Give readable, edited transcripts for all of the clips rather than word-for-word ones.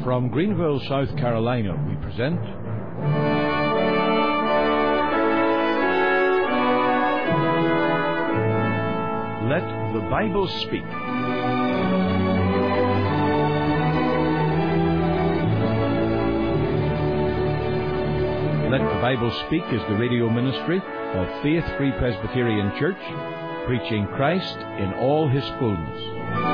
From Greenville, South Carolina, we present Let the Bible Speak. Let the Bible Speak is the radio ministry of Faith Free Presbyterian Church, preaching Christ in all His fullness.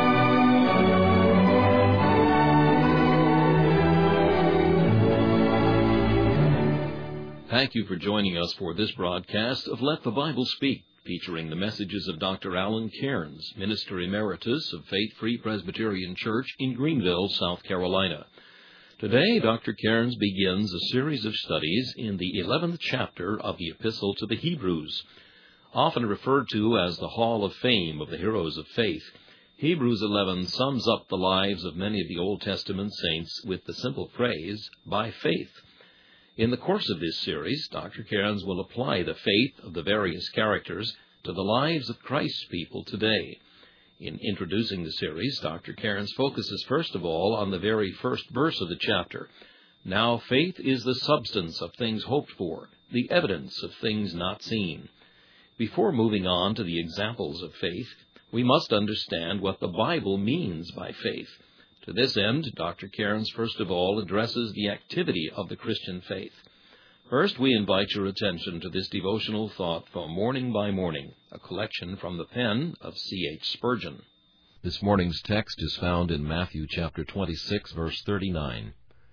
Thank you for joining us for this broadcast of Let the Bible Speak, featuring the messages of Dr. Alan Cairns, Minister Emeritus of Faith Free Presbyterian Church in Greenville, South Carolina. Today, Dr. Cairns begins a series of studies in the 11th chapter of the Epistle to the Hebrews. Often referred to as the Hall of Fame of the Heroes of Faith, Hebrews 11 sums up the lives of many of the Old Testament saints with the simple phrase, by faith. In the course of this series, Dr. Cairns will apply the faith of the various characters to the lives of Christ's people today. In introducing the series, Dr. Cairns focuses first of all on the very first verse of the chapter. Now faith is the substance of things hoped for, the evidence of things not seen. Before moving on to the examples of faith, we must understand what the Bible means by faith. To this end, Dr. Cairns first of all addresses the activity of the Christian faith. First, we invite your attention to this devotional thought from Morning by Morning, a collection from the pen of C.H. Spurgeon. This morning's text is found in Matthew chapter 26, verse 39.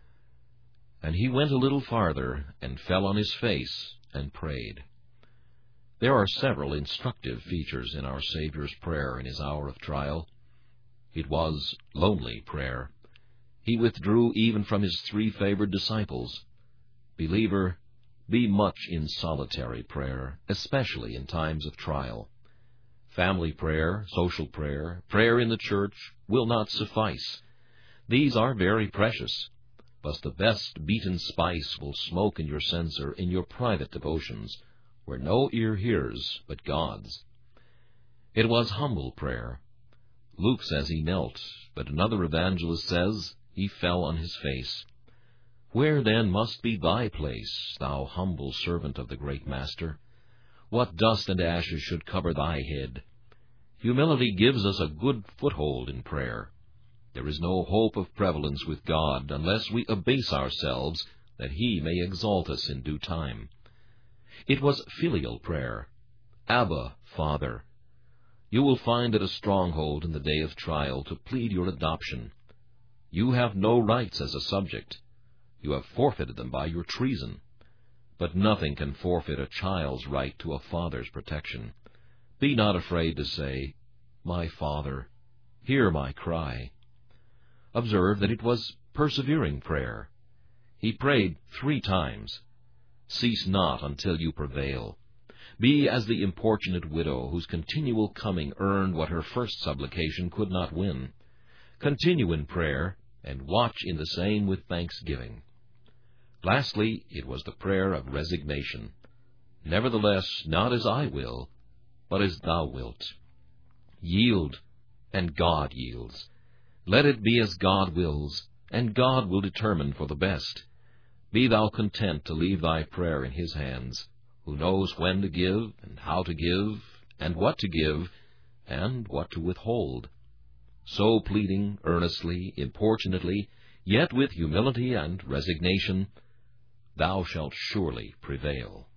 And he went a little farther, and fell on his face, and prayed. There are several instructive features in our Savior's prayer in his hour of trial. It was lonely prayer. He withdrew even from his three favored disciples. Believer, be much in solitary prayer, especially in times of trial. Family prayer, social prayer, prayer in the church will not suffice. These are very precious, but the best beaten spice will smoke in your censer in your private devotions, where no ear hears but God's. It was humble prayer. Luke says he knelt, but another evangelist says he fell on his face. Where then must be thy place, thou humble servant of the great Master? What dust and ashes should cover thy head? Humility gives us a good foothold in prayer. There is no hope of prevalence with God unless we abase ourselves, that He may exalt us in due time. It was filial prayer. Abba, Father. You will find it a stronghold in the day of trial to plead your adoption. You have no rights as a subject. You have forfeited them by your treason. But nothing can forfeit a child's right to a father's protection. Be not afraid to say, My Father, hear my cry. Observe that it was persevering prayer. He prayed 3 times. Cease not until you prevail. Be as the importunate widow whose continual coming earned what her first supplication could not win. Continue in prayer, and watch in the same with thanksgiving. Lastly, it was the prayer of resignation. Nevertheless, not as I will, but as thou wilt. Yield, and God yields. Let it be as God wills, and God will determine for the best. Be thou content to leave thy prayer in His hands, who knows when to give, and how to give, and what to give, and what to withhold. So pleading earnestly, importunately, yet with humility and resignation, thou shalt surely prevail.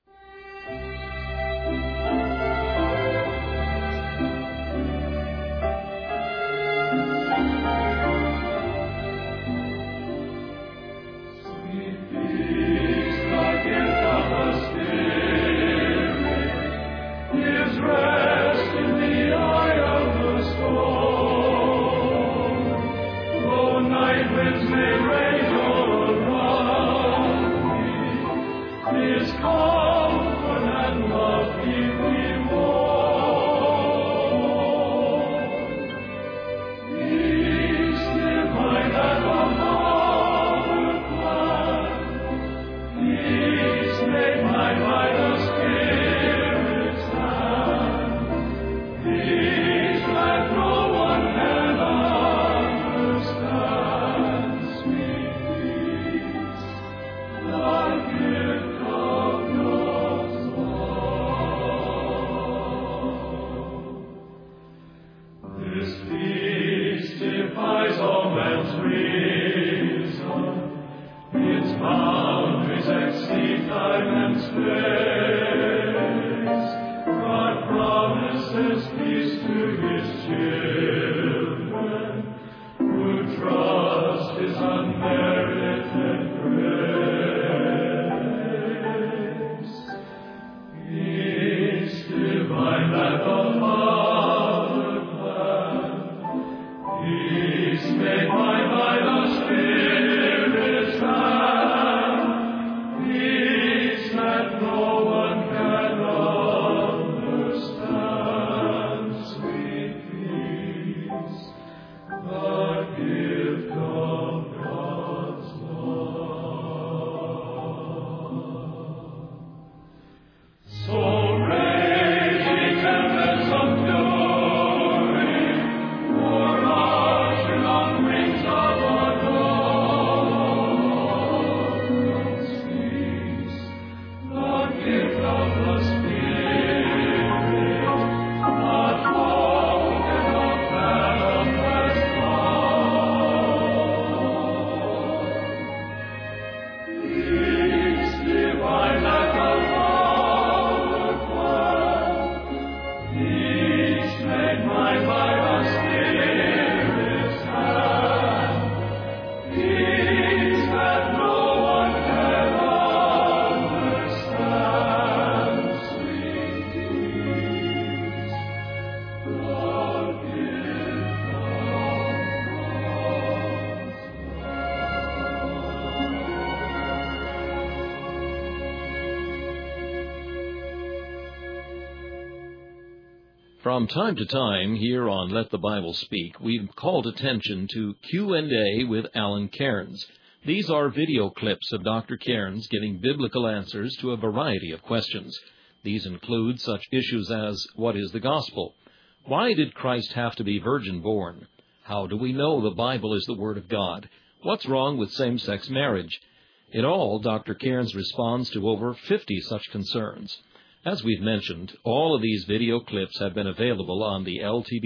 From time to time here on Let the Bible Speak, we've called attention to Q&A with Alan Cairns. These are video clips of Dr. Cairns giving biblical answers to a variety of questions. These include such issues as, what is the gospel? Why did Christ have to be virgin-born? How do we know the Bible is the Word of God? What's wrong with same-sex marriage? In all, Dr. Cairns responds to over 50 such concerns. As we've mentioned, all of these video clips have been available on the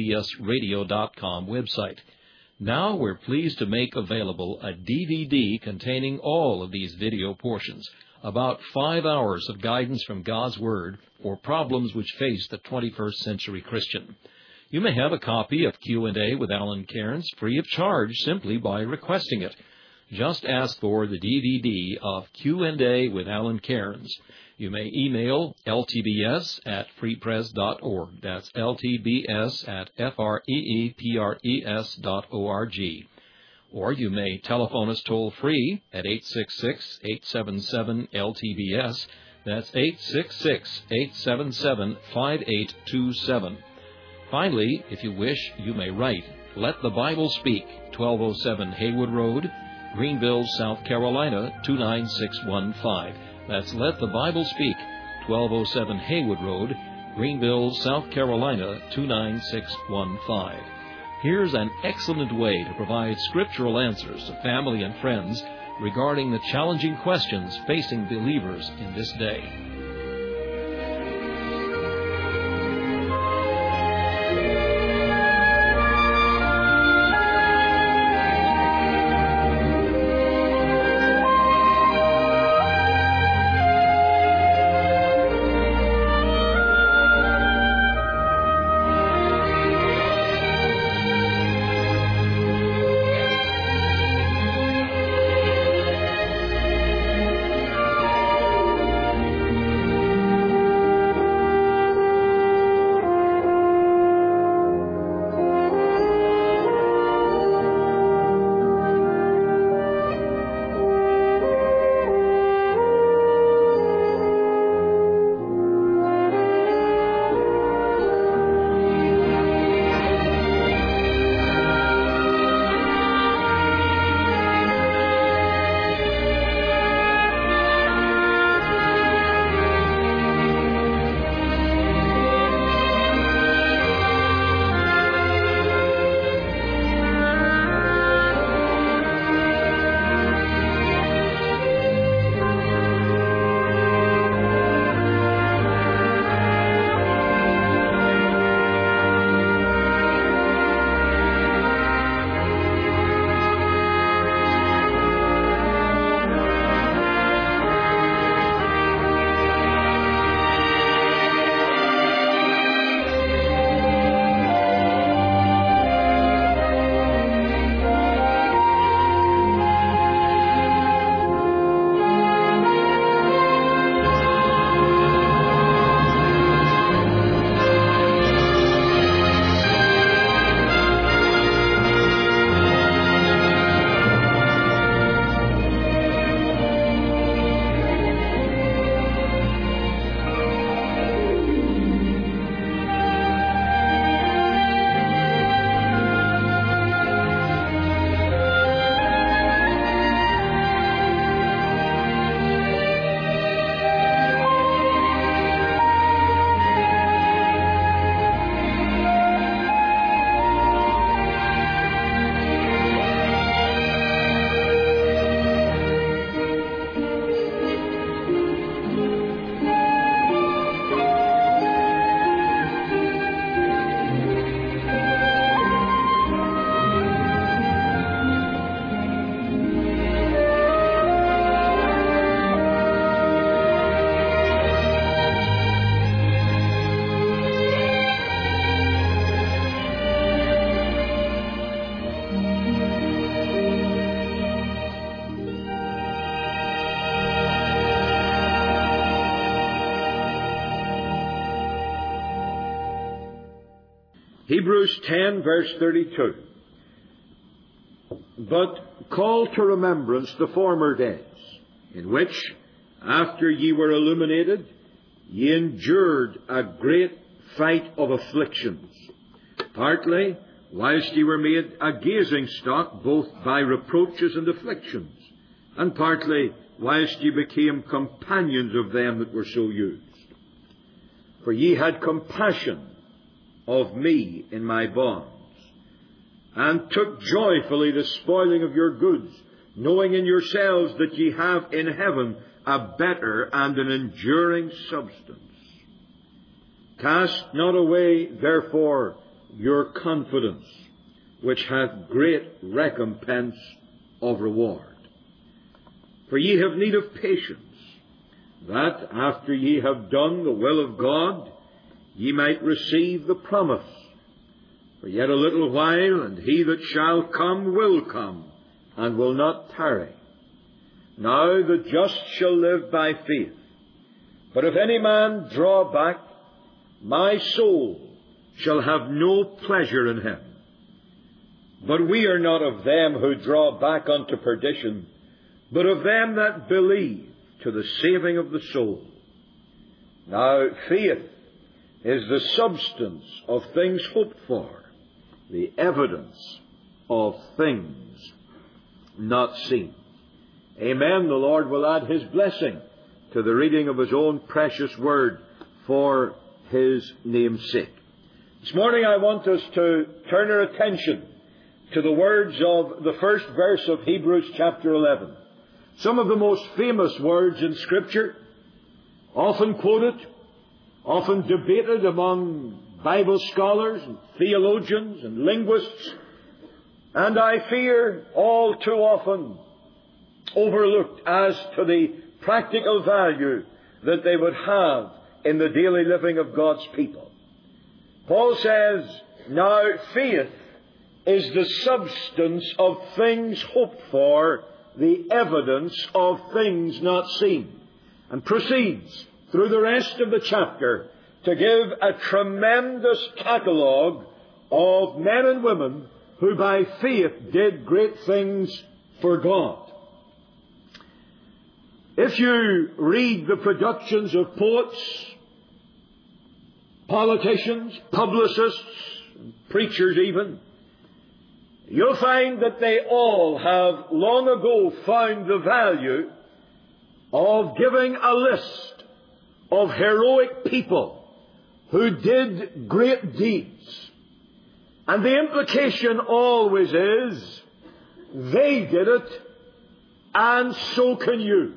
ltbsradio.com website. Now we're pleased to make available a DVD containing all of these video portions, about 5 hours of guidance from God's Word for problems which face the 21st century Christian. You may have a copy of Q&A with Alan Cairns free of charge simply by requesting it. Just ask for the DVD of Q&A with Alan Cairns. You may email ltbs@freepres.org. That's ltbs@freepres.org. Or you may telephone us toll-free at 866-877-LTBS. That's 866-877-5827. Finally, if you wish, you may write Let the Bible Speak, 1207 Haywood Road, Greenville, South Carolina, 29615. That's Let the Bible Speak, 1207 Haywood Road, Greenville, South Carolina, 29615. Here's an excellent way to provide scriptural answers to family and friends regarding the challenging questions facing believers in this day. Hebrews 10, verse 32. But call to remembrance the former days, in which, after ye were illuminated, ye endured a great fight of afflictions, partly whilst ye were made a gazing stock both by reproaches and afflictions, and partly whilst ye became companions of them that were so used. For ye had compassion of me in my bonds, and took joyfully the spoiling of your goods, knowing in yourselves that ye have in heaven a better and an enduring substance. Cast not away, therefore, your confidence, which hath great recompense of reward. For ye have need of patience, that after ye have done the will of God, ye might receive the promise. For yet a little while, and he that shall come will come, and will not tarry. Now the just shall live by faith. But if any man draw back, my soul shall have no pleasure in him. But we are not of them who draw back unto perdition, but of them that believe to the saving of the soul. Now faith is the substance of things hoped for, the evidence of things not seen. Amen. The Lord will add His blessing to the reading of His own precious word for His name's sake. This morning I want us to turn our attention to the words of the first verse of Hebrews chapter 11. Some of the most famous words in Scripture, often quoted, often debated among Bible scholars and theologians and linguists, and I fear all too often overlooked as to the practical value that they would have in the daily living of God's people. Paul says, now faith is the substance of things hoped for, the evidence of things not seen, and proceeds through the rest of the chapter to give a tremendous catalogue of men and women who by faith did great things for God. If you read the productions of poets, politicians, publicists, preachers even, you'll find that they all have long ago found the value of giving a list of heroic people who did great deeds. And the implication always is, they did it, and so can you.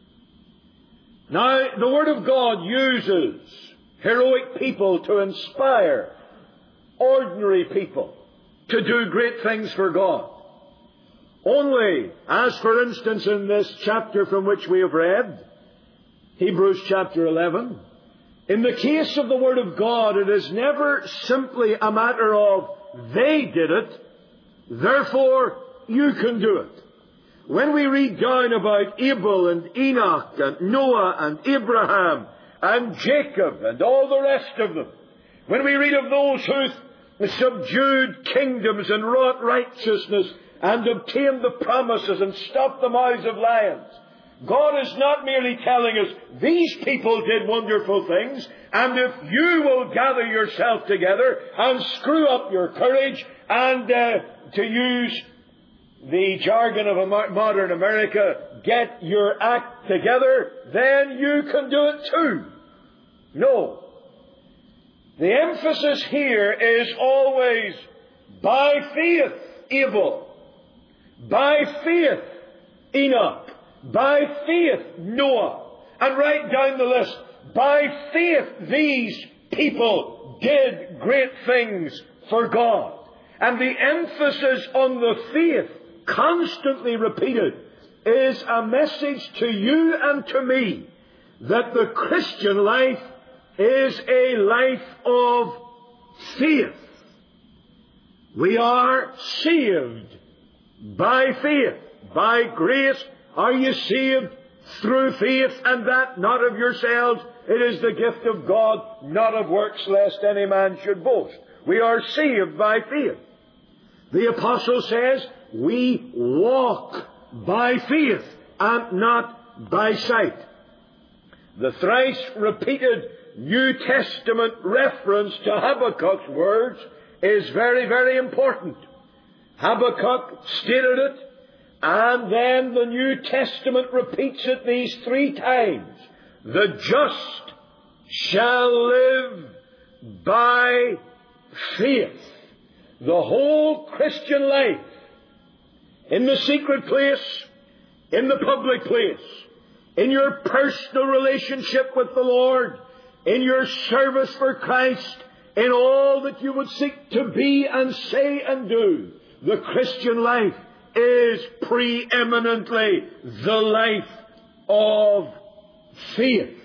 Now, the Word of God uses heroic people to inspire ordinary people to do great things for God. Only, as for instance in this chapter from which we have read, Hebrews chapter 11, in the case of the Word of God, it is never simply a matter of they did it, therefore you can do it. When we read down about Abel and Enoch and Noah and Abraham and Jacob and all the rest of them, when we read of those who subdued kingdoms and wrought righteousness and obtained the promises and stopped the mouths of lions, God is not merely telling us, these people did wonderful things, and if you will gather yourself together and screw up your courage and, to use the jargon of modern America, get your act together, then you can do it too. No. The emphasis here is always by faith Abel, by faith Enoch, by faith Noah, and right down the list, by faith these people did great things for God. And the emphasis on the faith, constantly repeated, is a message to you and to me that the Christian life is a life of faith. We are saved by faith. By grace are you saved through faith, and that not of yourselves. It is the gift of God, not of works, lest any man should boast. We are saved by faith. The apostle says we walk by faith and not by sight. The thrice repeated New Testament reference to Habakkuk's words is very, very important. Habakkuk stated it, and then the New Testament repeats it these 3 times. The just shall live by faith. The whole Christian life, in the secret place, in the public place, in your personal relationship with the Lord, in your service for Christ, in all that you would seek to be and say and do, the Christian life is preeminently the life of faith.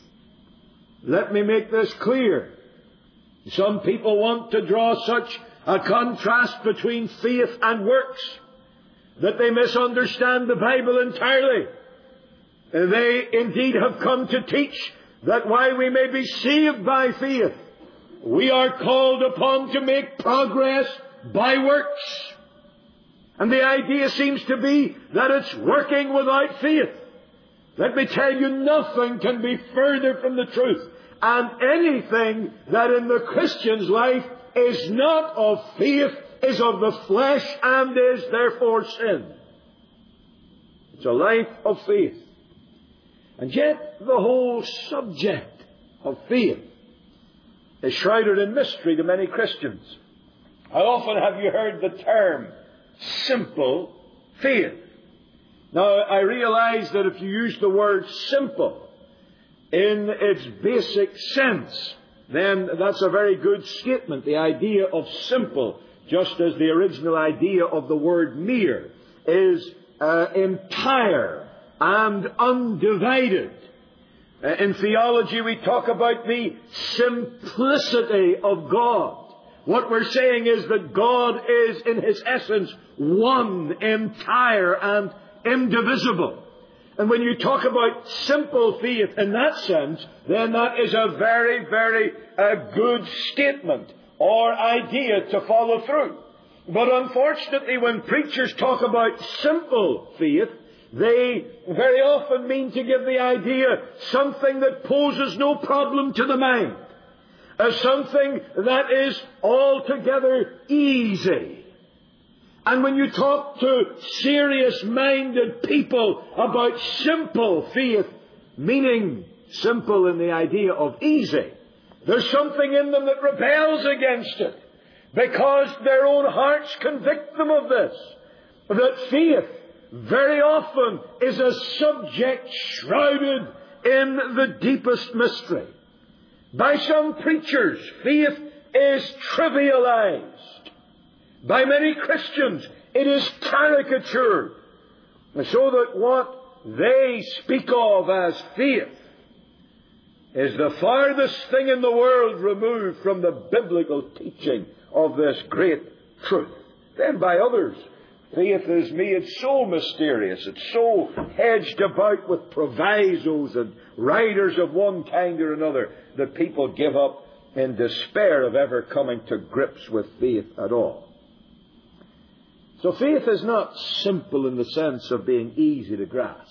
Let me make this clear. Some people want to draw such a contrast between faith and works that they misunderstand the Bible entirely. They indeed have come to teach that while we may be saved by faith, we are called upon to make progress by works. And the idea seems to be that it's working without faith. Let me tell you, nothing can be further from the truth. And anything that in the Christian's life is not of faith is of the flesh and is therefore sin. It's a life of faith. And yet the whole subject of faith is shrouded in mystery to many Christians. How often have you heard the term simple faith? Now, I realize that if you use the word simple in its basic sense, then that's a very good statement. The idea of simple, just as the original idea of the word mere, is entire and undivided. In theology, we talk about the simplicity of God. What we're saying is that God is, in His essence, one, entire, and indivisible. And when you talk about simple faith in that sense, then that is a very, very good statement or idea to follow through. But unfortunately, when preachers talk about simple faith, they very often mean to give the idea something that poses no problem to the mind, as something that is altogether easy. And when you talk to serious-minded people about simple faith, meaning simple in the idea of easy, there's something in them that rebels against it, because their own hearts convict them of this, that faith very often is a subject shrouded in the deepest mystery. By some preachers, faith is trivialized. By many Christians, it is caricatured, so that what they speak of as faith is the farthest thing in the world removed from the biblical teaching of this great truth. Then by others, faith is made so mysterious, it's so hedged about with provisos and riders of one kind or another, that people give up in despair of ever coming to grips with faith at all. So faith is not simple in the sense of being easy to grasp.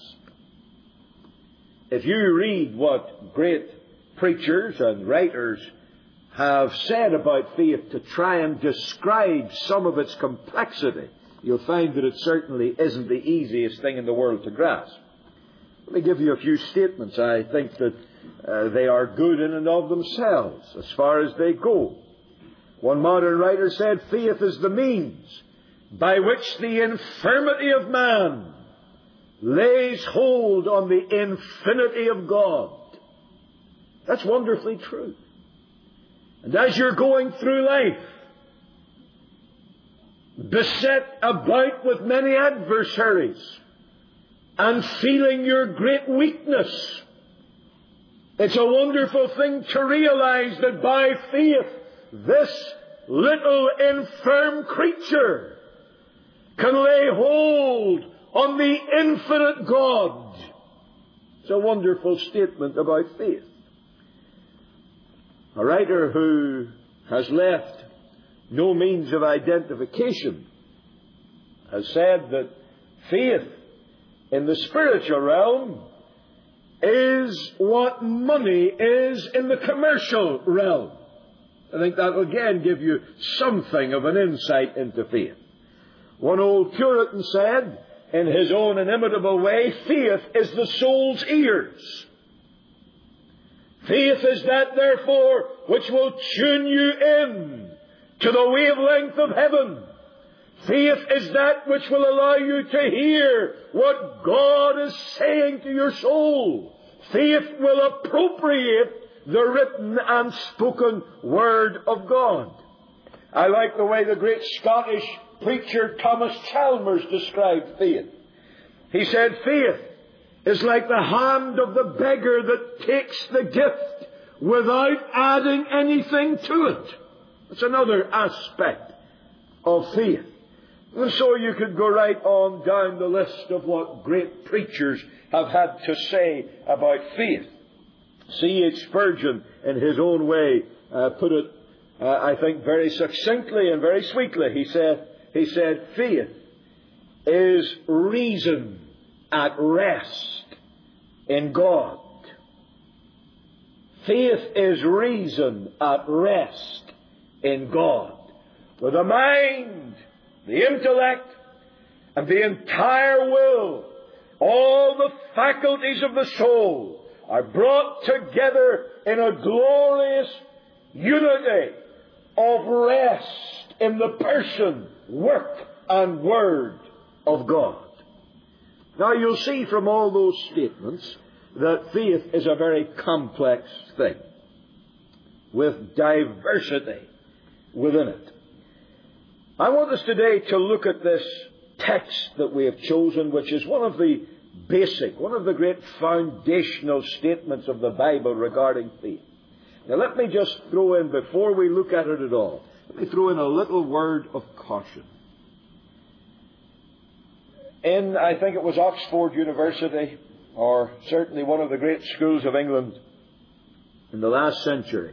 If you read what great preachers and writers have said about faith to try and describe some of its complexity, you'll find that it certainly isn't the easiest thing in the world to grasp. Let me give you a few statements. I think that they are good in and of themselves as far as they go. One modern writer said, faith is the means by which the infirmity of man lays hold on the infinity of God. That's wonderfully true. And as you're going through life, beset about with many adversaries, and feeling your great weakness, it's a wonderful thing to realize that by faith, this little infirm creature can lay hold on the infinite God. It's a wonderful statement about faith. A writer who has left no means of identification, has said that faith in the spiritual realm is what money is in the commercial realm. I think that will again give you something of an insight into faith. One old Puritan said, in his own inimitable way, faith is the soul's ears. Faith is that, therefore, which will tune you in to the wavelength of heaven. Faith is that which will allow you to hear what God is saying to your soul. Faith will appropriate the written and spoken Word of God. I like the way the great Scottish preacher Thomas Chalmers described faith. He said, faith is like the hand of the beggar that takes the gift without adding anything to it. That's another aspect of faith. And so you could go right on down the list of what great preachers have had to say about faith. C.H. Spurgeon, in his own way, put it, I think, very succinctly and very sweetly. He said, faith is reason at rest in God. Faith is reason at rest in God. With the mind, the intellect, and the entire will, all the faculties of the soul are brought together in a glorious unity of rest in the person, work, and word of God. Now you'll see from all those statements that faith is a very complex thing with diversity within it. I want us today to look at this text that we have chosen, which is one of the great foundational statements of the Bible regarding faith. Now let me just throw in, before we look at it at all, let me throw in a little word of caution. In, I think it was Oxford University, or certainly one of the great schools of England in the last century,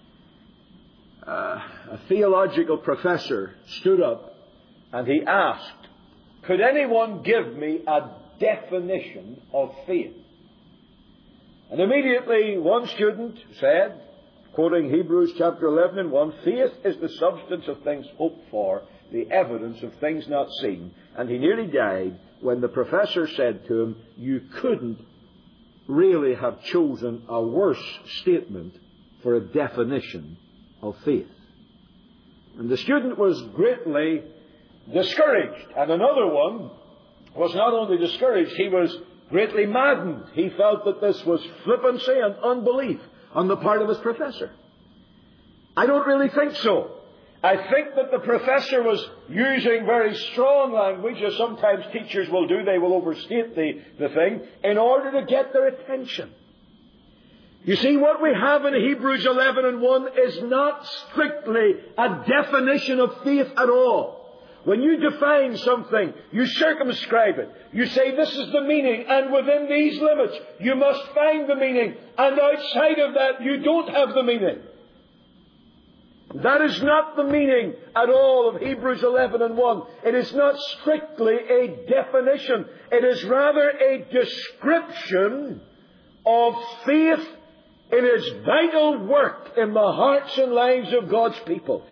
a theological professor stood up and he asked, could anyone give me a definition of faith? And immediately one student said, quoting Hebrews chapter 11 and 1, faith is the substance of things hoped for, the evidence of things not seen. And he nearly died when the professor said to him, you couldn't really have chosen a worse statement for a definition of faith. And the student was greatly discouraged. And another one was not only discouraged, he was greatly maddened. He felt that this was flippancy and unbelief on the part of his professor. I don't really think so. I think that the professor was using very strong language, as sometimes teachers will do. They will overstate the thing in order to get their attention. You see, what we have in Hebrews 11 and 1 is not strictly a definition of faith at all. When you define something, you circumscribe it. You say this is the meaning, and within these limits you must find the meaning, and outside of that you don't have the meaning. That is not the meaning at all of Hebrews 11 and 1. It is not strictly a definition. It is rather a description of faith in its vital work in the hearts and lives of God's people.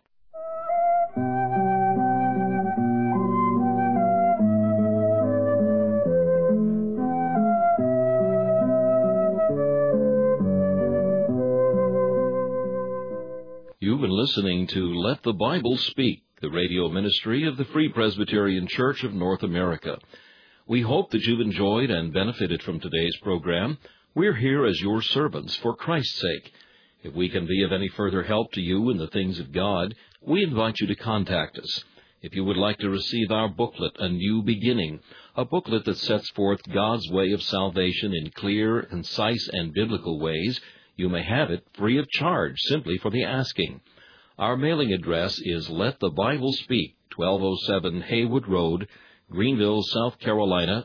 You've been listening to Let the Bible Speak, the radio ministry of the Free Presbyterian Church of North America. We hope that you've enjoyed and benefited from today's program. We're here as your servants for Christ's sake. If we can be of any further help to you in the things of God, we invite you to contact us. If you would like to receive our booklet, A New Beginning, a booklet that sets forth God's way of salvation in clear, concise, and biblical ways, you may have it free of charge, simply for the asking. Our mailing address is Let the Bible Speak, 1207 Haywood Road, Greenville, South Carolina,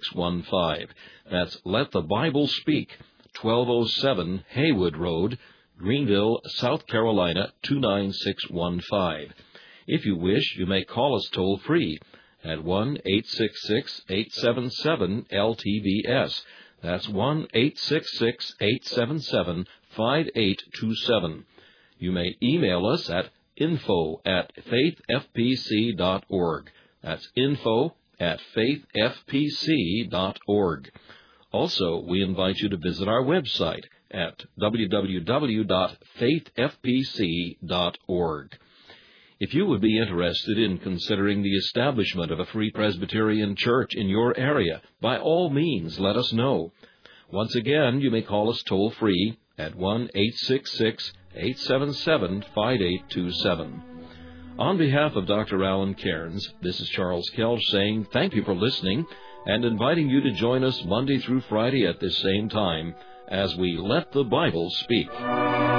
29615. That's Let the Bible Speak, 1207 Haywood Road, Greenville, South Carolina 29615. If you wish, you may call us toll-free at 1-866-877-LTVS. That's 1-866-877-5827. You may email us at info@faithfpc.org. That's info@faithfpc.org. Also, we invite you to visit our website at www.faithfpc.org. If you would be interested in considering the establishment of a Free Presbyterian Church in your area, by all means, let us know. Once again, you may call us toll-free at 1-866-877-5827. On behalf of Dr. Alan Cairns, this is Charles Kelch saying thank you for listening and inviting you to join us Monday through Friday at this same time as we let the Bible speak.